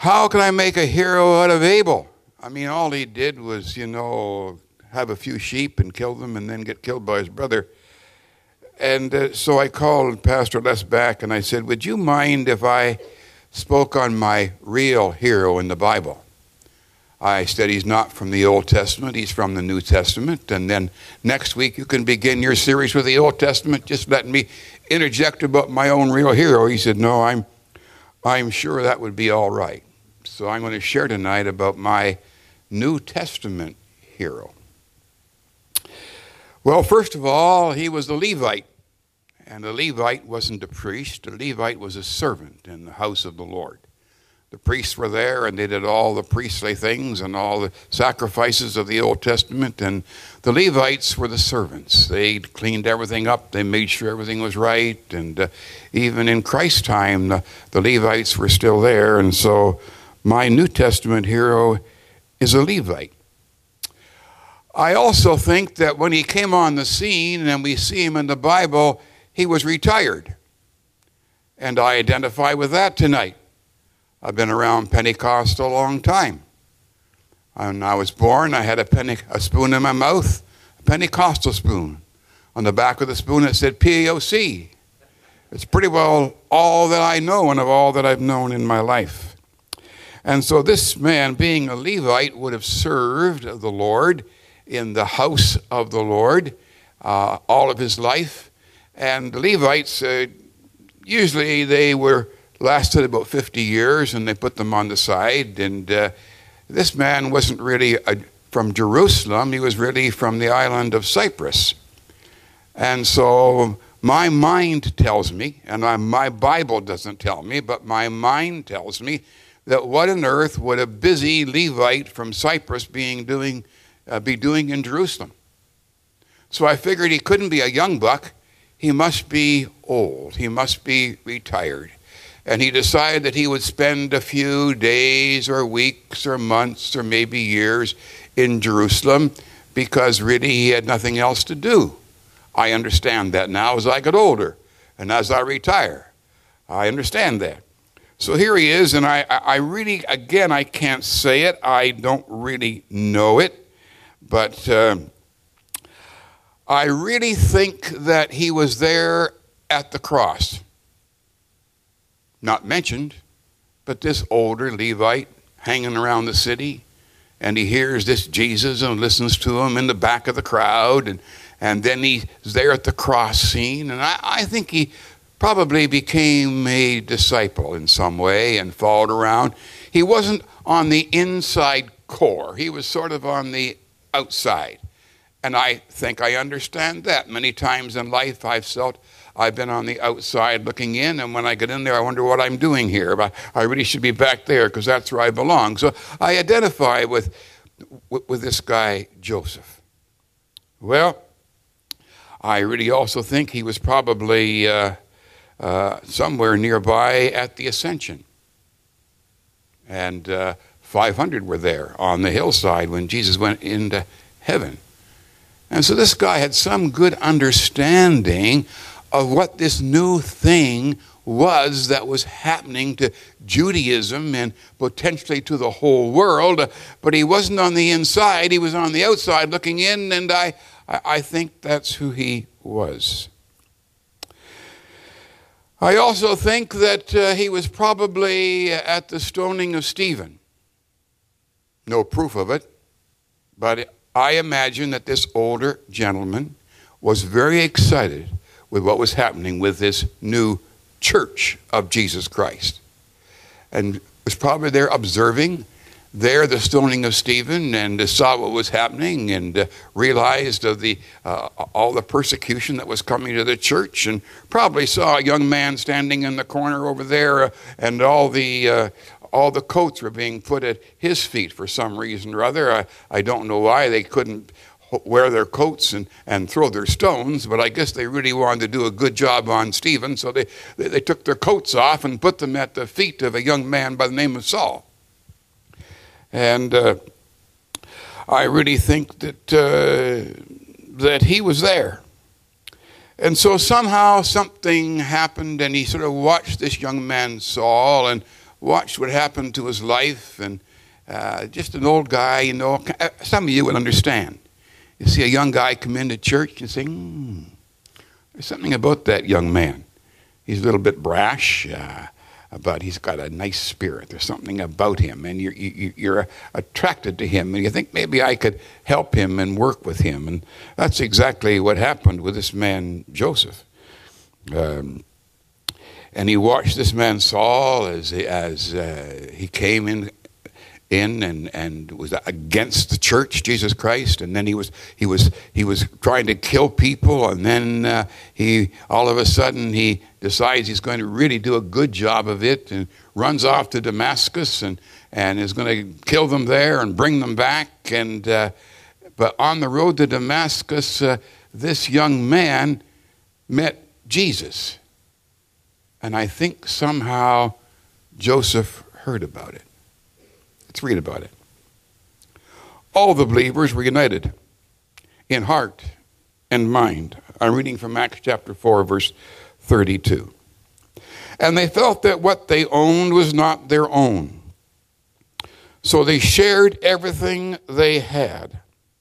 how can I make a hero out of Abel? I mean, all he did was, have a few sheep and kill them and then get killed by his brother. And so I called Pastor Les back and I said, would you mind if I spoke on my real hero in the Bible? I said he's not from the Old Testament, he's from the New Testament. And then next week you can begin your series with the Old Testament. Just let me interject about my own real hero. He said, no, I'm sure that would be all right. So I'm going to share tonight about my New Testament hero. Well, first of all, he was a Levite. And a Levite wasn't a priest. A Levite was a servant in the house of the Lord. The priests were there, and they did all the priestly things and all the sacrifices of the Old Testament. And the Levites were the servants. They cleaned everything up. They made sure everything was right. And even in Christ's time, the Levites were still there. And so my New Testament hero is a Levite. I also think that when he came on the scene, and we see him in the Bible, he was retired. And I identify with that tonight. I've been around Pentecost a long time. When I was born, I had a spoon in my mouth, a Pentecostal spoon. On the back of the spoon it said PAOC. It's pretty well all that I know and of all that I've known in my life. And so this man, being a Levite, would have served the Lord in the house of the Lord all of his life. And the Levites, usually they lasted about 50 years, and they put them on the side. And this man wasn't really from Jerusalem. He was really from the island of Cyprus. And so my mind tells me, and my Bible doesn't tell me, but my mind tells me that what on earth would a busy Levite from Cyprus be doing in Jerusalem? So I figured he couldn't be a young buck. He must be old. He must be retired. And he decided that he would spend a few days or weeks or months or maybe years in Jerusalem because really he had nothing else to do. I understand that now as I get older and as I retire. I understand that. So here he is, and I really, again, I can't say it. I don't really know it. But I really think that he was there at the cross. Not mentioned, but this older Levite hanging around the city, and he hears this Jesus and listens to him in the back of the crowd, and then he's there at the cross scene, and I think he probably became a disciple in some way and followed around. He wasn't on the inside core. He was sort of on the outside, and I think I understand that. Many times in life I've been on the outside looking in, and when I get in there, I wonder what I'm doing here. But I really should be back there because that's where I belong. So I identify with this guy, Joseph. Well, I really also think he was probably somewhere nearby at the Ascension. And 500 were there on the hillside when Jesus went into heaven. And so this guy had some good understanding of what this new thing was that was happening to Judaism and potentially to the whole world. But he wasn't on the inside, he was on the outside looking in, and I think that's who he was. I also think that he was probably at the stoning of Stephen. No proof of it, but I imagine that this older gentleman was very excited with what was happening with this new church of Jesus Christ. And was probably there observing the stoning of Stephen, and saw what was happening, and realized of all the persecution that was coming to the church, and probably saw a young man standing in the corner over there, and all the coats were being put at his feet for some reason or other. I don't know why they couldn't wear their coats and throw their stones, but I guess they really wanted to do a good job on Stephen, so they took their coats off and put them at the feet of a young man by the name of Saul. And I really think that he was there. And so somehow something happened, and he sort of watched this young man Saul, and watched what happened to his life, and just an old guy, you know. Some of you would understand. You see a young guy come into church and say, there's something about that young man. He's a little bit brash, but he's got a nice spirit. There's something about him, and you're attracted to him, and you think maybe I could help him and work with him. And that's exactly what happened with this man, Joseph. And he watched this man, Saul, as he came in and was against the church, Jesus Christ, and then he was trying to kill people, and then he all of a sudden he decides he's going to really do a good job of it, and runs off to Damascus and is going to kill them there and bring them back. And but on the road to Damascus, this young man met Jesus, and I think somehow Joseph heard about it. Let's read about it. All the believers were united in heart and mind. I'm reading from Acts chapter 4, verse 32. And they felt that what they owned was not their own. So they shared everything they had.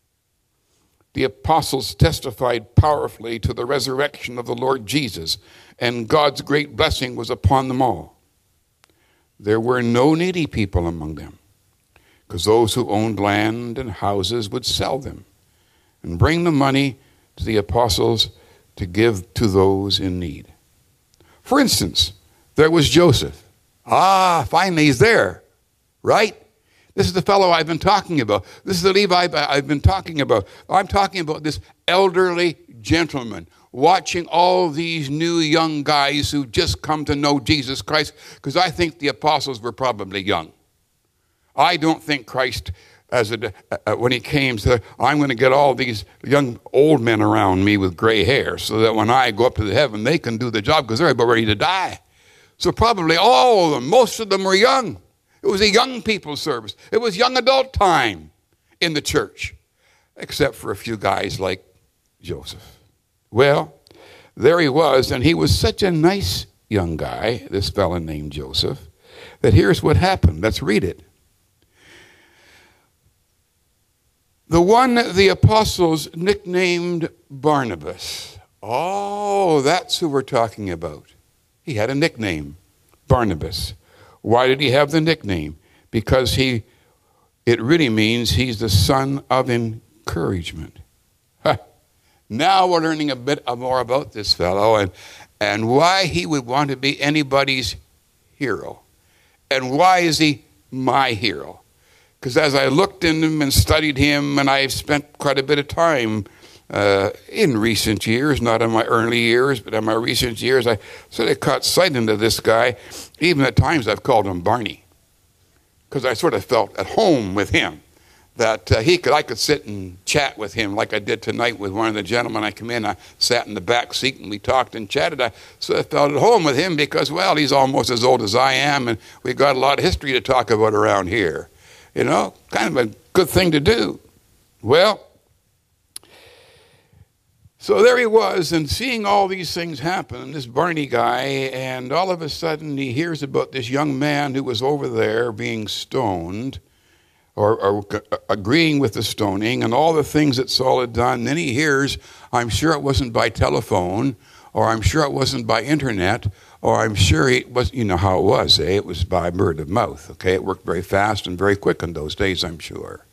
The apostles testified powerfully to the resurrection of the Lord Jesus, and God's great blessing was upon them all. There were no needy people among them, because those who owned land and houses would sell them and bring the money to the apostles to give to those in need. For instance, there was Joseph. Finally he's there, right? This is the fellow I've been talking about. This is the Levi I've been talking about. I'm talking about this elderly gentleman watching all these new young guys who just come to know Jesus Christ, because I think the apostles were probably young. I don't think Christ, when he came, said, I'm going to get all these young old men around me with gray hair so that when I go up to the heaven, they can do the job, because they're about ready to die. So probably all of them, most of them were young. It was a young people's service. It was young adult time in the church, except for a few guys like Joseph. Well, there he was, and he was such a nice young guy, this fellow named Joseph, that here's what happened. Let's read it. The one the apostles nicknamed Barnabas. Oh, that's who we're talking about. He had a nickname, Barnabas. Why did he have the nickname? Because it really means he's the son of encouragement. Now we're learning a bit more about this fellow and why he would want to be anybody's hero. And why is he my hero? Because as I looked in him and studied him, and I've spent quite a bit of time in recent years, not in my early years, but in my recent years, I sort of caught sight into this guy. Even at times I've called him Barney, because I sort of felt at home with him, that I could sit and chat with him like I did tonight with one of the gentlemen. I come in, I sat in the back seat, and we talked and chatted. I sort of felt at home with him because, well, he's almost as old as I am, and we got a lot of history to talk about around here. You know, kind of a good thing to do. Well, so there he was, and seeing all these things happen, this Barney guy, and all of a sudden he hears about this young man who was over there being stoned, or agreeing with the stoning, and all the things that Saul had done. Then he hears, I'm sure it wasn't by telephone, or I'm sure it wasn't by internet, or I'm sure it was, you know how it was, eh? It was by word of mouth, okay? It worked very fast and very quick in those days, I'm sure.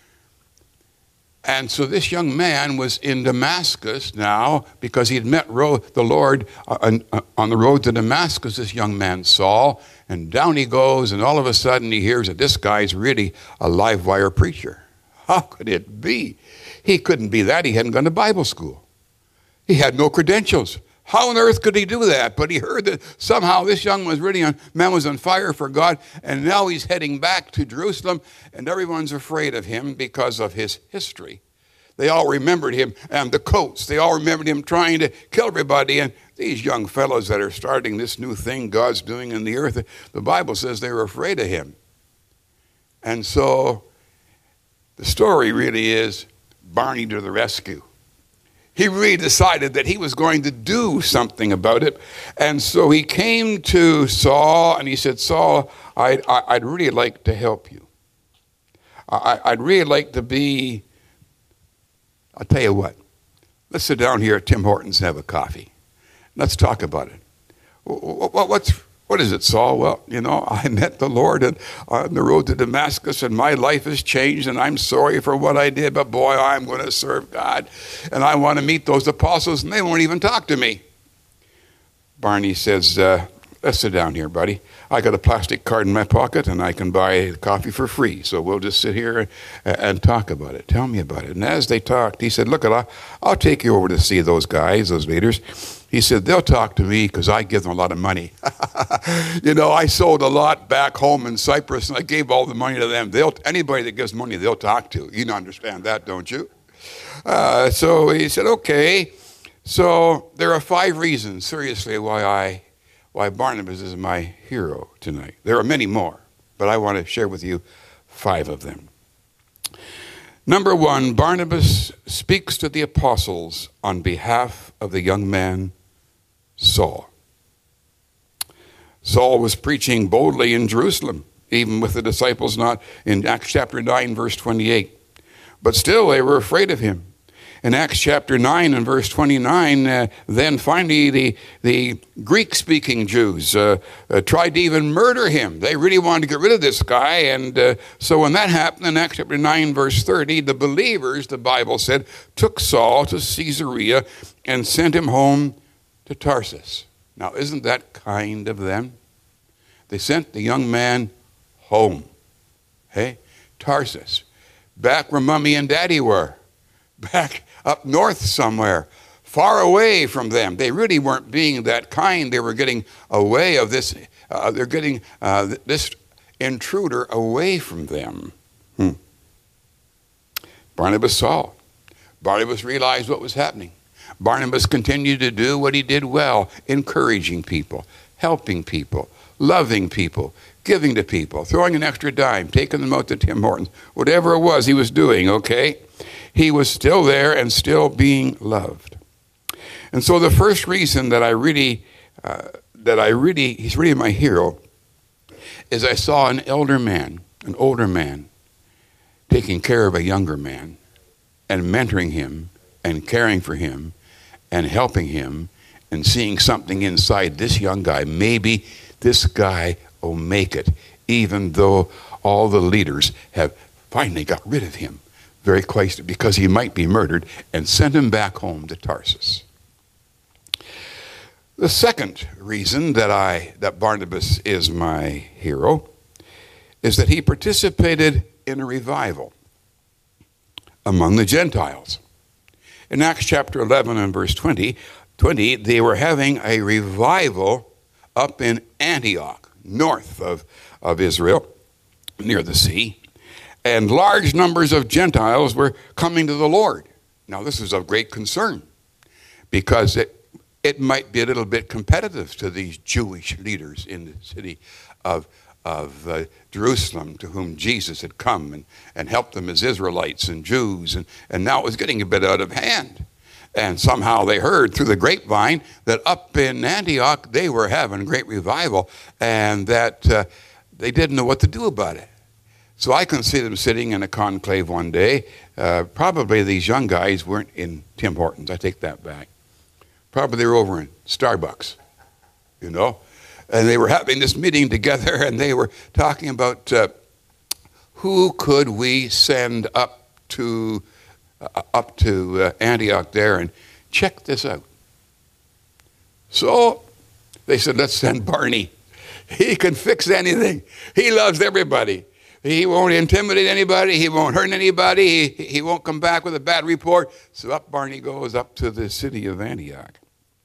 And so this young man was in Damascus now because he'd met the Lord on the road to Damascus, this young man, Saul, and down he goes, and all of a sudden he hears that this guy's really a live wire preacher. How could it be? He couldn't be that. He hadn't gone to Bible school. He had no credentials. How on earth could he do that? But he heard that somehow this young man was on fire for God, and now he's heading back to Jerusalem, and everyone's afraid of him because of his history. They all remembered him and the coats. They all remembered him trying to kill everybody. And these young fellows that are starting this new thing God's doing in the earth, the Bible says they were afraid of him. And so the story really is Barney to the rescue. He really decided that he was going to do something about it. And so he came to Saul and he said, Saul, I'd really like to help you. I'd really like to be, I'll tell you what, let's sit down here at Tim Hortons and have a coffee. Let's talk about it. What is it, Saul? Well, I met the Lord on the road to Damascus, and my life has changed, and I'm sorry for what I did, but boy, I'm going to serve God, and I want to meet those apostles, and they won't even talk to me. Barney says, let's sit down here, buddy. I got a plastic card in my pocket, and I can buy coffee for free, so we'll just sit here and talk about it. Tell me about it. And as they talked, he said, look, I'll take you over to see those guys, those leaders. He said, they'll talk to me because I give them a lot of money. I sold a lot back home in Cyprus, and I gave all the money to them. Anybody that gives money, they'll talk to. You understand that, don't you? So he said, okay. So there are 5 reasons, seriously, why Barnabas is my hero tonight. There are many more, but I want to share with you 5 of them. Number 1, Barnabas speaks to the apostles on behalf of the young man Saul. Saul was preaching boldly in Jerusalem, even with the disciples not in Acts chapter 9, verse 28. But still they were afraid of him. In Acts chapter 9 and verse 29, then finally the Greek-speaking Jews tried to even murder him. They really wanted to get rid of this guy. And so when that happened in Acts chapter 9, verse 30, the believers, the Bible said, took Saul to Caesarea and sent him home to Tarsus. Now, isn't that kind of them? They sent the young man home. Hey, Tarsus, back where Mommy and Daddy were. Back up north somewhere, far away from them. They really weren't being that kind. They were getting away of this. They're getting this intruder away from them. Barnabas saw. Barnabas realized what was happening. Barnabas continued to do what he did well, encouraging people, helping people, loving people, giving to people, throwing an extra dime, taking them out to Tim Hortons, whatever it was he was doing, okay? He was still there and still being loved. And so the first reason that he's really my hero, is I saw an older man, taking care of a younger man and mentoring him and caring for him and helping him and seeing something inside this young guy. Maybe this guy will make it, even though all the leaders have finally got rid of him very quickly because he might be murdered, and sent him back home to Tarsus. The second reason that Barnabas is my hero is that he participated in a revival among the Gentiles. In Acts chapter 11 and verse 20, they were having a revival up in Antioch, north of Israel, near the sea. And large numbers of Gentiles were coming to the Lord. Now, this is of great concern because it might be a little bit competitive to these Jewish leaders in the city of Jerusalem, to whom Jesus had come and helped them as Israelites and Jews. And now it was getting a bit out of hand. And somehow they heard through the grapevine that up in Antioch they were having great revival, and that they didn't know what to do about it. So I can see them sitting in a conclave one day. Probably these young guys weren't in Tim Hortons. I take that back. Probably they were over in Starbucks, And they were having this meeting together, and they were talking about who could we send up to Antioch there and check this out. So they said, let's send Barney. He can fix anything. He loves everybody. He won't intimidate anybody. He won't hurt anybody. He won't come back with a bad report. So up Barney goes up to the city of Antioch.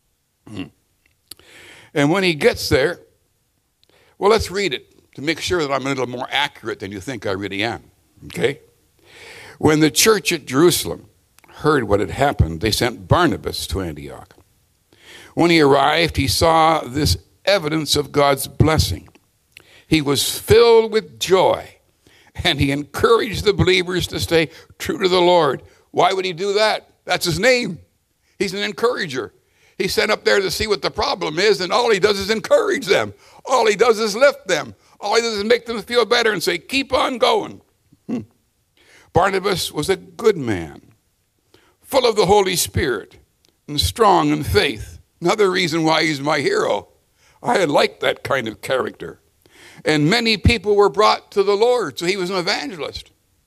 And when he gets there, well, let's read it to make sure that I'm a little more accurate than you think I really am. Okay? When the church at Jerusalem heard what had happened, they sent Barnabas to Antioch. When he arrived, he saw this evidence of God's blessing. He was filled with joy, and he encouraged the believers to stay true to the Lord. Why would he do that? That's his name. He's an encourager. He's sent up there to see what the problem is, and all he does is encourage them. All he does is lift them. All he does is make them feel better and say, keep on going. Barnabas was a good man, full of the Holy Spirit, and strong in faith. Another reason why he's my hero. I had liked that kind of character. And many people were brought to the Lord, so he was an evangelist.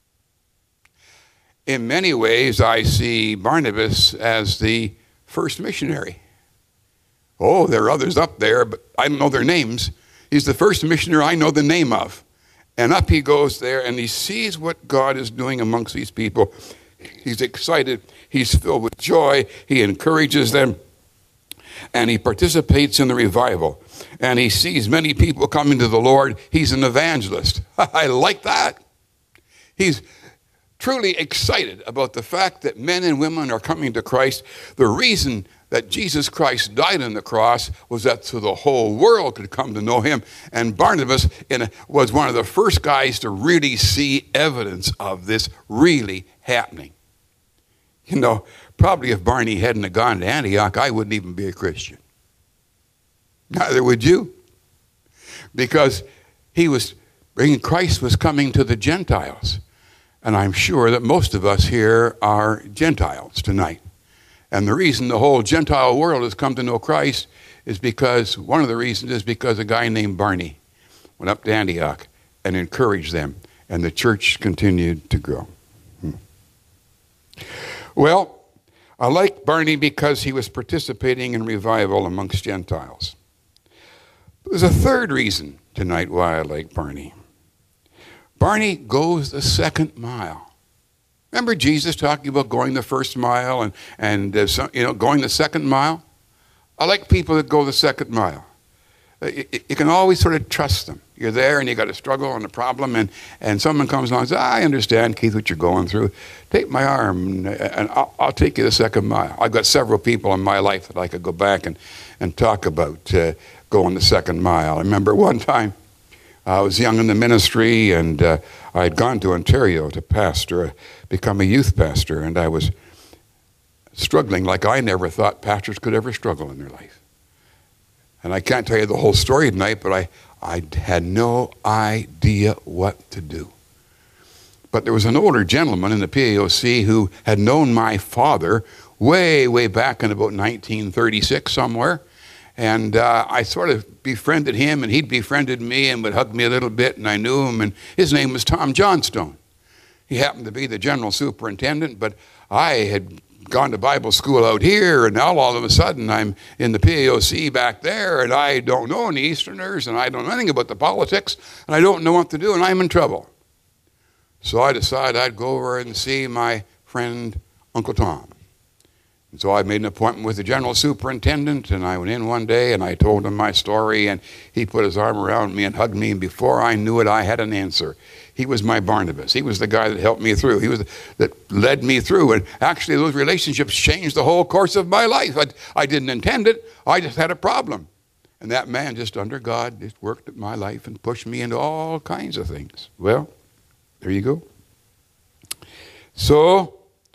In many ways, I see Barnabas as the first missionary. Oh, there are others up there, but I don't know their names. He's the first missionary I know the name of. And up he goes there, and he sees what God is doing amongst these people. He's excited. He's filled with joy. He encourages them. And he participates in the revival. And he sees many people coming to the Lord. He's an evangelist. I like that. He's truly excited about the fact that men and women are coming to Christ. The reason that Jesus Christ died on the cross was that so the whole world could come to know him. And Barnabas was one of the first guys to really see evidence of this really happening. You know, probably if Barney hadn't gone to Antioch, I wouldn't even be a Christian. Neither would you. Because Christ was coming to the Gentiles. And I'm sure that most of us here are Gentiles tonight. And the reason the whole Gentile world has come to know Christ is because, one of the reasons is because a guy named Barney went up to Antioch and encouraged them. And the church continued to grow. Well, I like Barney because he was participating in revival amongst Gentiles. There's a third reason tonight why I like Barney. Barney goes the second mile. Remember Jesus talking about going the first mile and going the second mile? I like people that go the second mile. You can always sort of trust them. You're there and you got a struggle and a problem and someone comes along and says, I understand, Keith, what you're going through. Take my arm and I'll take you the second mile. I've got several people in my life that I could go back and talk about going the second mile. I remember one time I was young in the ministry and I had gone to Ontario to become a youth pastor, and I was struggling like I never thought pastors could ever struggle in their life. And I can't tell you the whole story tonight, but I had no idea what to do. But there was an older gentleman in the PAOC who had known my father way, way back in about 1936 somewhere. And I sort of befriended him, and he'd befriended me and would hug me a little bit, and I knew him. And his name was Tom Johnstone. He happened to be the general superintendent, but I had gone to Bible school out here, and now all of a sudden I'm in the PAOC back there, and I don't know any Easterners, and I don't know anything about the politics, and I don't know what to do, and I'm in trouble. So I decided I'd go over and see my friend Uncle Tom. And so I made an appointment with the general superintendent, and I went in one day and I told him my story, and he put his arm around me and hugged me, and before I knew it, I had an answer. He was my Barnabas. He was the guy that helped me through. He was that led me through, and actually those relationships changed the whole course of my life. I didn't intend it. I just had a problem. And that man, just under God, just worked at my life and pushed me into all kinds of things. Well, there you go. So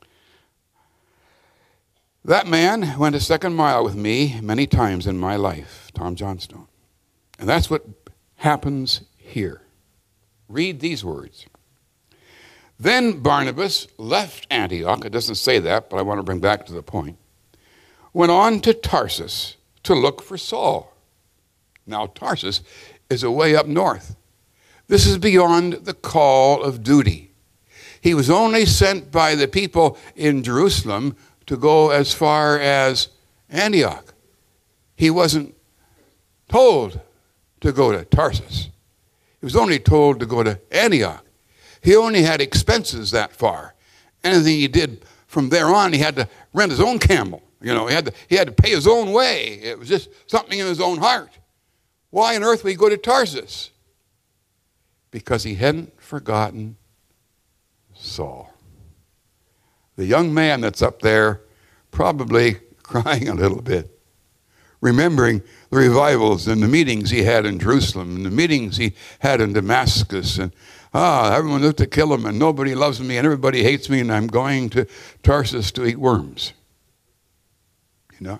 that man went a second mile with me many times in my life, Tom Johnstone. And that's what happens here. Read these words. Then Barnabas left Antioch. It doesn't say that, but I want to bring back to the point. Went on to Tarsus to look for Saul. Now, Tarsus is a way up north. This is beyond the call of duty. He was only sent by the people in Jerusalem to go as far as Antioch. He wasn't told to go to Tarsus. He was only told to go to Antioch. He only had expenses that far. Anything he did from there on, he had to rent his own camel. You know, he had to pay his own way. It was just something in his own heart. Why on earth would he go to Tarsus? Because he hadn't forgotten Saul. The young man that's up there probably crying a little bit, remembering the revivals and the meetings he had in Jerusalem and the meetings he had in Damascus. And everyone looked to kill him, and nobody loves me, and everybody hates me, and I'm going to Tarsus to eat worms. you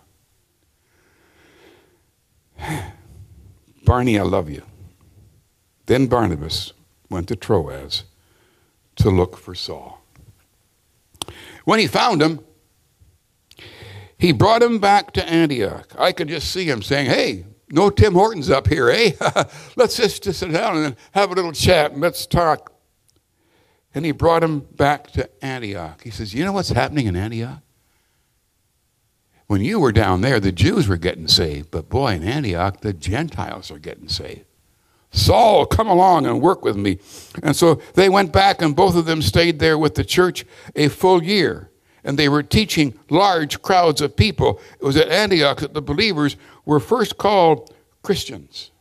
know. Barney, I love you. Then Barnabas went to Troas to look for Saul. When he found him, he brought him back to Antioch. I could just see him saying, hey, no Tim Hortons up here, eh? Let's just sit down and have a little chat and let's talk. And he brought him back to Antioch. He says, you know what's happening in Antioch? When you were down there, the Jews were getting saved. But boy, in Antioch, the Gentiles are getting saved. Saul, come along and work with me. And so they went back, and both of them stayed there with the church a full year. And they were teaching large crowds of people. It was at Antioch that the believers were first called Christians.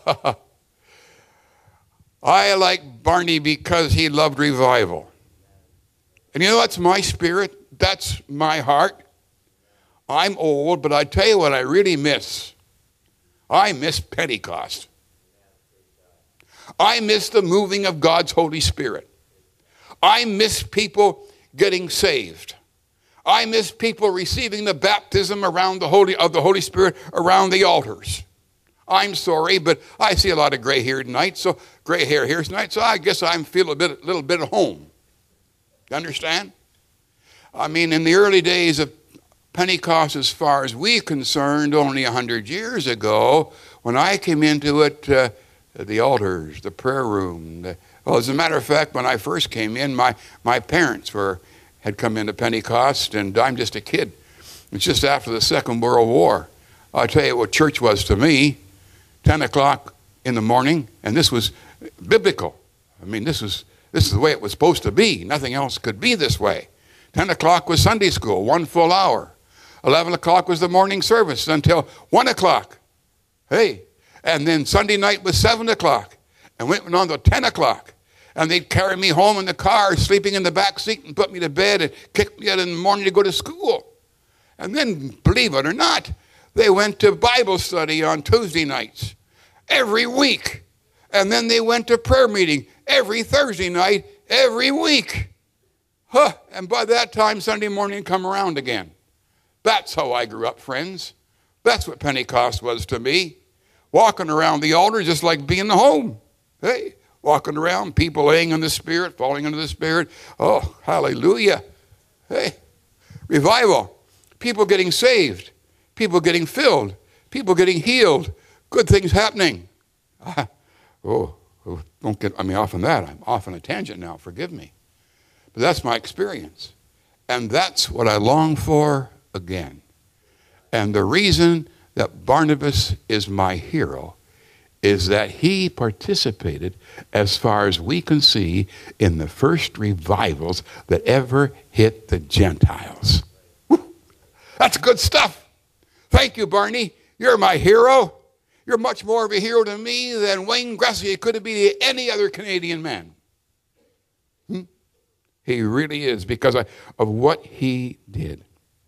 I like Barney because he loved revival. And you know, that's my spirit. That's my heart. I'm old, but I tell you what I really miss. I miss Pentecost. I miss the moving of God's Holy Spirit. I miss people getting saved. I miss people receiving the baptism of the Holy Spirit around the altars. I'm sorry, but I see a lot of gray hair tonight, so I guess I feel a little bit at home. You understand? I mean, in the early days of Pentecost, as far as we're concerned, only 100 years ago, when I came into it, the altars, the prayer room. Well, as a matter of fact, when I first came in, my parents had come into Pentecost, and I'm just a kid. It's just after the Second World War. I'll tell you what church was to me. 10 o'clock in the morning, and this was biblical. I mean, this is the way it was supposed to be. Nothing else could be this way. 10 o'clock was Sunday school, 1 full hour. 11 o'clock was the morning service until 1 o'clock. Hey, and then Sunday night was 7 o'clock, and went on to 10 o'clock. And they'd carry me home in the car, sleeping in the back seat, and put me to bed and kick me out in the morning to go to school. And then, believe it or not, they went to Bible study on Tuesday nights every week. And then they went to prayer meeting every Thursday night every week. And by that time, Sunday morning come around again. That's how I grew up, friends. That's what Pentecost was to me. Walking around the altar just like being home. Hey, walking around, people laying in the Spirit, falling into the Spirit. Oh, hallelujah. Hey, revival. People getting saved. People getting filled. People getting healed. Good things happening. Don't get me off on that. I'm off on a tangent now. Forgive me. But that's my experience. And that's what I long for again. And the reason that Barnabas is my hero is that he participated, as far as we can see, in the first revivals that ever hit the Gentiles. Woo. That's good stuff. Thank you, Barney. You're my hero. You're much more of a hero to me than Wayne Gretzky could have been to any other Canadian man. He really is, because of what he did.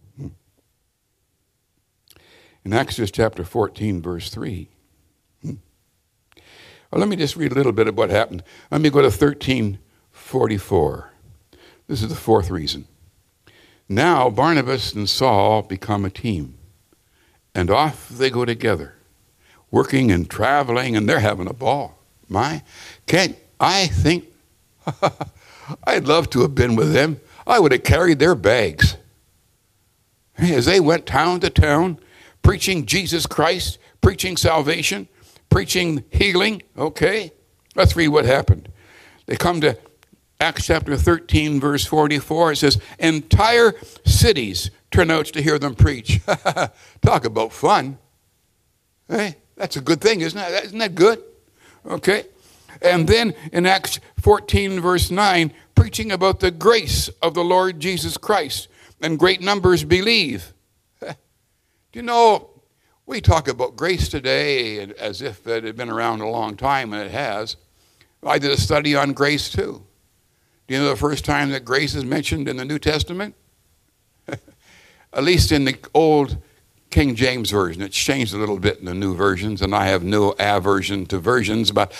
In Exodus chapter 14, verse 3. Well, let me just read a little bit of what happened. Let me go to 13:44. This is the fourth reason. Now Barnabas and Saul become a team, and off they go together, working and traveling, and they're having a ball. I think I'd love to have been with them. I would have carried their bags. As they went town to town, preaching Jesus Christ, preaching salvation, preaching healing. Okay, let's read what happened. They come to Acts chapter 13, verse 44. It says, entire cities turn out to hear them preach. Talk about fun. Hey, that's a good thing, isn't it? Isn't that good? Okay. And then in Acts 14, verse 9, preaching about the grace of the Lord Jesus Christ, and great numbers believe. Do you know, we talk about grace today as if it had been around a long time, and it has. I did a study on grace too. Do you know the first time that grace is mentioned in the New Testament? At least in the old King James Version. It's changed a little bit in the new versions, and I have no aversion to versions, but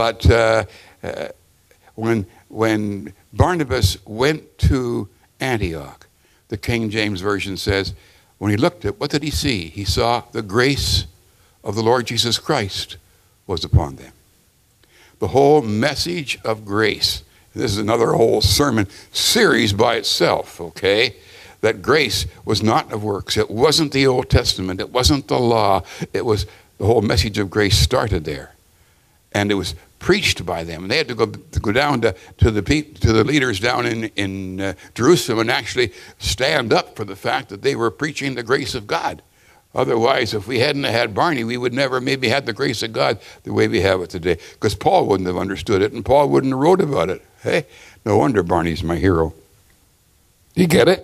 when Barnabas went to Antioch, the King James Version says, when he looked at, what did he see? He saw the grace of the Lord Jesus Christ was upon them. The whole message of grace. This is another whole sermon series by itself, okay? That grace was not of works. It wasn't the Old Testament. It wasn't the law. It was the whole message of grace started there. And it was preached by them. And they had to go down to the leaders down in Jerusalem and actually stand up for the fact that they were preaching the grace of God. Otherwise, if we hadn't had Barney, we would never maybe had the grace of God the way we have it today. Because Paul wouldn't have understood it, and Paul wouldn't have wrote about it. Hey, no wonder Barney's my hero. You get it?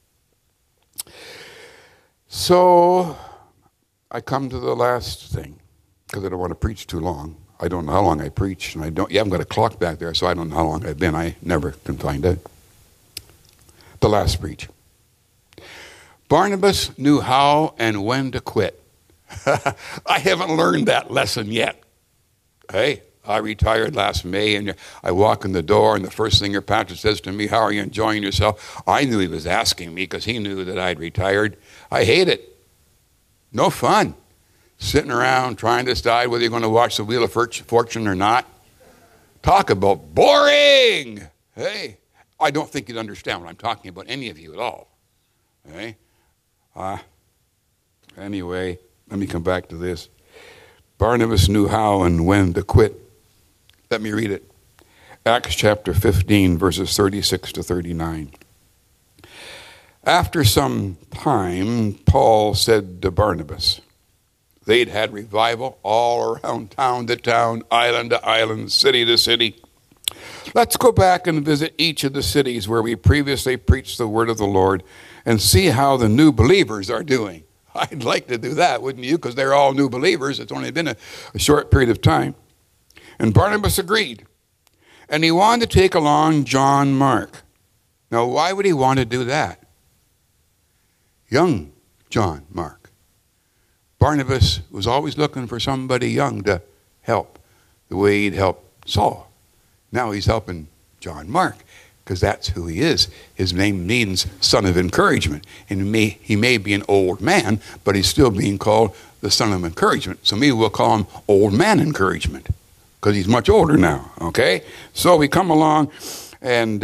So I come to the last thing, because I don't want to preach too long. I don't know how long I preach, and you haven't got a clock back there, so I don't know how long I've been. I never can find it. The last preach. Barnabas knew how and when to quit. I haven't learned that lesson yet. Hey, I retired last May, and I walk in the door, and the first thing your pastor says to me, how are you enjoying yourself? I knew he was asking me because he knew that I'd retired. I hate it. No fun. Sitting around trying to decide whether you're going to watch the Wheel of Fortune or not. Talk about boring. Hey, I don't think you'd understand what I'm talking about, any of you at all. Hey? Anyway, let me come back to this. Barnabas knew how and when to quit. Let me read it. Acts chapter 15, verses 36 to 39. After some time, Paul said to Barnabas, they'd had revival all around town to town, island to island, city to city. Let's go back and visit each of the cities where we previously preached the word of the Lord and see how the new believers are doing. I'd like to do that, wouldn't you? Because they're all new believers. It's only been a short period of time. And Barnabas agreed. And he wanted to take along John Mark. Now, why would he want to do that? Young John Mark. Barnabas was always looking for somebody young to help the way he'd helped Saul. Now he's helping John Mark because that's who he is. His name means son of encouragement. And he may be an old man, but he's still being called the son of encouragement. So maybe we'll call him old man encouragement because he's much older now, okay? So we come along and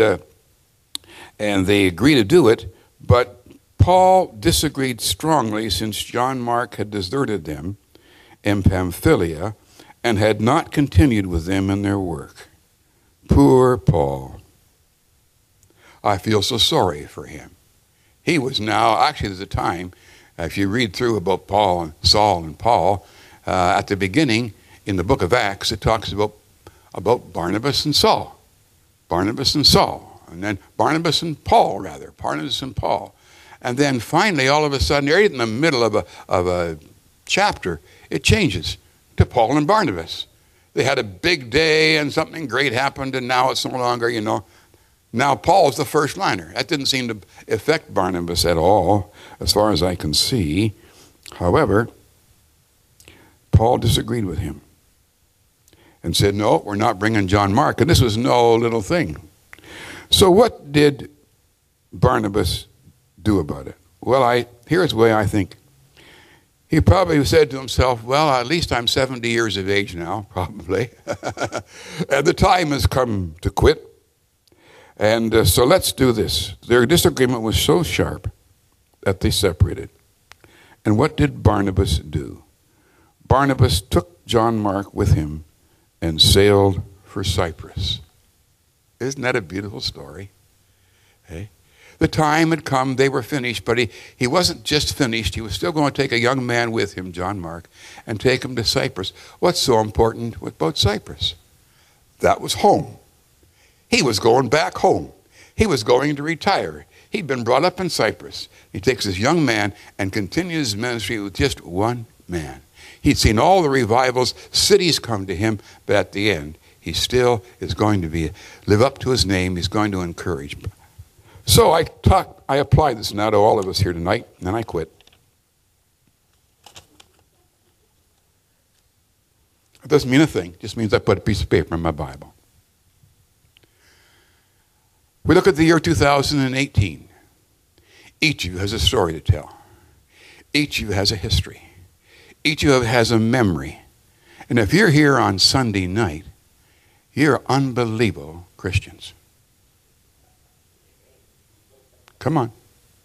they agree to do it, but Paul disagreed strongly since John Mark had deserted them in Pamphylia and had not continued with them in their work. Poor Paul. I feel so sorry for him. He was now, actually there's a time, if you read through about Paul and Saul and Paul, at the beginning in the book of Acts, it talks about Barnabas and Saul. Barnabas and Saul. And then Barnabas and Paul, rather. Barnabas and Paul. And then finally, all of a sudden, right in the middle of a chapter, it changes to Paul and Barnabas. They had a big day and something great happened, and now it's no longer, now Paul's the first liner. That didn't seem to affect Barnabas at all, as far as I can see. However, Paul disagreed with him and said, no, we're not bringing John Mark. And this was no little thing. So what did Barnabas do about it? Well, here's the way I think. He probably said to himself, well, at least I'm 70 years of age now, probably. And the time has come to quit. And so let's do this. Their disagreement was so sharp that they separated. And what did Barnabas do? Barnabas took John Mark with him and sailed for Cyprus. Isn't that a beautiful story? Hey? The time had come, they were finished, but he wasn't just finished. He was still going to take a young man with him, John Mark, and take him to Cyprus. What's so important about Cyprus? That was home. He was going back home. He was going to retire. He'd been brought up in Cyprus. He takes this young man and continues his ministry with just one man. He'd seen all the revivals, cities come to him, but at the end, he still is going to live up to his name. He's going to encourage. So I apply this now to all of us here tonight, and then I quit. It doesn't mean a thing. It just means I put a piece of paper in my Bible. We look at the year 2018. Each of you has a story to tell. Each of you has a history. Each of you has a memory. And if you're here on Sunday night, you're unbelievable Christians. Come on.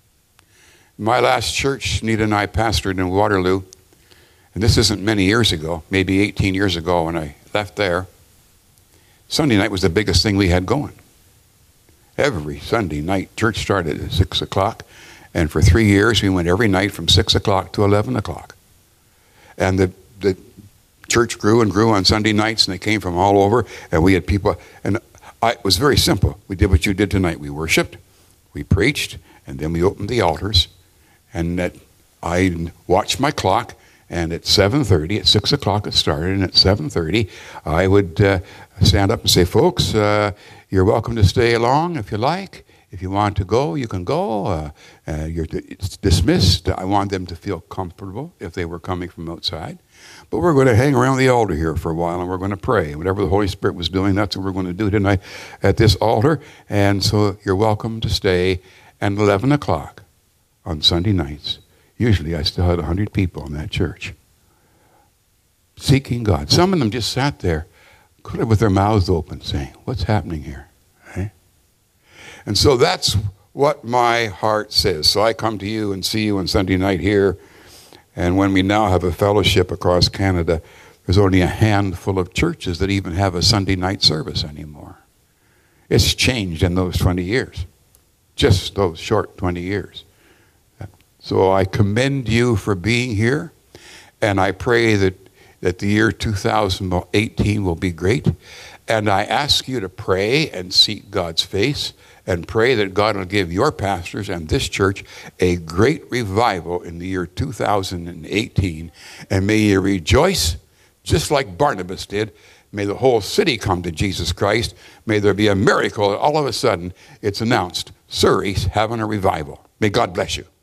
My last church, Nita and I pastored in Waterloo, and this isn't many years ago, maybe 18 years ago when I left there. Sunday night was the biggest thing we had going. Every Sunday night, church started at 6 o'clock, and for 3 years we went every night from 6 o'clock to 11 o'clock. And the church grew and grew on Sunday nights, and they came from all over, and we had people, and it was very simple. We did what you did tonight. We worshiped, we preached, and then we opened the altars, and I watched my clock, and at 7:30, at 6 o'clock it started, and at 7:30 I would stand up and say, folks, you're welcome to stay along if you like. If you want to go, you can go. It's dismissed. I want them to feel comfortable if they were coming from outside. But we're going to hang around the altar here for a while, and we're going to pray. Whatever the Holy Spirit was doing, that's what we're going to do tonight at this altar. And so you're welcome to stay. And 11 o'clock on Sunday nights, usually I still had 100 people in that church seeking God. Some of them just sat there with their mouths open saying, what's happening here? Right? And so that's what my heart says. So I come to you and see you on Sunday night here. And when we now have a fellowship across Canada, there's only a handful of churches that even have a Sunday night service anymore. It's changed in those 20 years. Just those short 20 years. So I commend you for being here. And I pray that the year 2018 will be great. And I ask you to pray and seek God's face and pray that God will give your pastors and this church a great revival in the year 2018. And may you rejoice just like Barnabas did. May the whole city come to Jesus Christ. May there be a miracle. All of a sudden, it's announced, Surrey's having a revival. May God bless you.